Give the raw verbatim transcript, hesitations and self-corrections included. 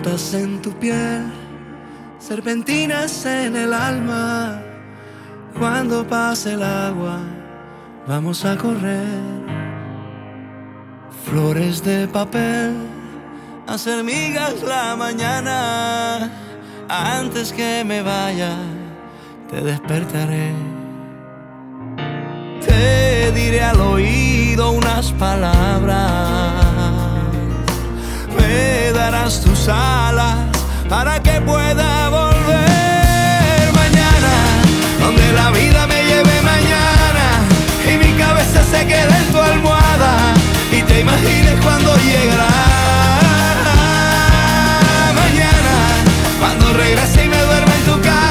Gotas en tu piel, serpentinas en el alma. Cuando pase el agua, vamos a correr. Flores de papel, hacer migas la mañana. Antes que me vaya, te despertaré. Te diré al oído unas palabras. Me darás tus alas para que pueda volar.